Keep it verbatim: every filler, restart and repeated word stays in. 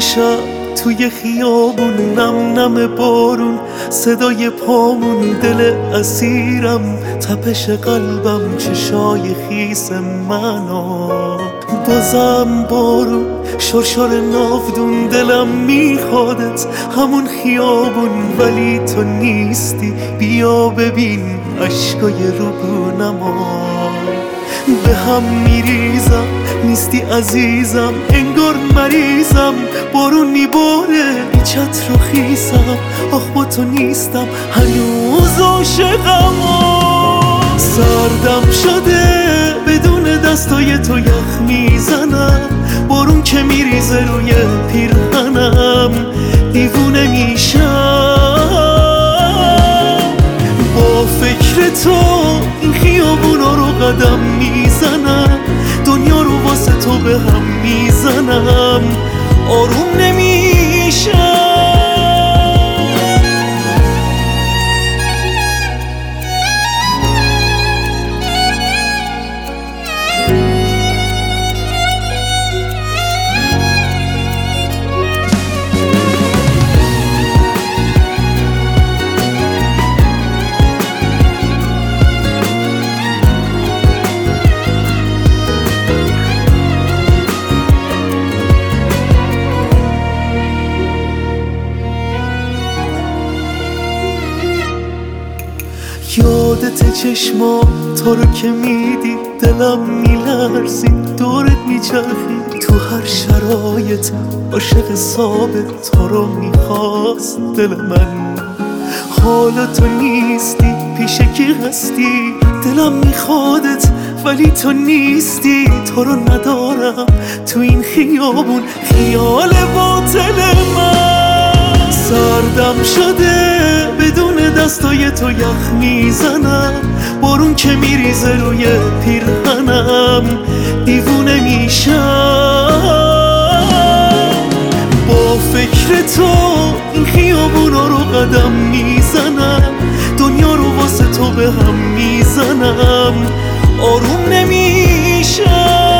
شب توی خیابون، نم نم بارون، صدای پامون، دل اسیرم، تپش قلبم، چشای خیس منو. بازم بارون، شرشر ناودون، دلم میخوادت همون خیابون، ولی تو نیستی. بیا ببین عشقای روبونما، به هم میریزم، نیستی عزیزم، انگار مریضم. بارون میباره بی چتر و خیسم، آخ با تو نیستم هنوز عاشقم. سردم شده بدون دستای تو یخ میزنم، بارون که میریزه روی پیرهنم، دیوونه میشم. با فکر تو این خیابونا رو قدم میزنم، دنیا رو واسه تو به هم میزنم، آروم نمیشم. یادت چشما تو رو که میدی، دلم میلرزید، دورت میچرخید تو هر شرایط. عاشق ثابت تو رو میخواست دل من، حالا تو نیستی، پیش کی هستی؟ دلم میخوادت ولی تو نیستی. تو رو ندارم تو این خیابون، خیال باطل من. سردم شده بدون دستای تو یخ میزنم، بارون که میریزه روی پیرهنم، دیوونه میشم. با فکر تو این خیابونا رو قدم میزنم، دنیا رو واسه تو به هم میزنم، آروم نمیشم.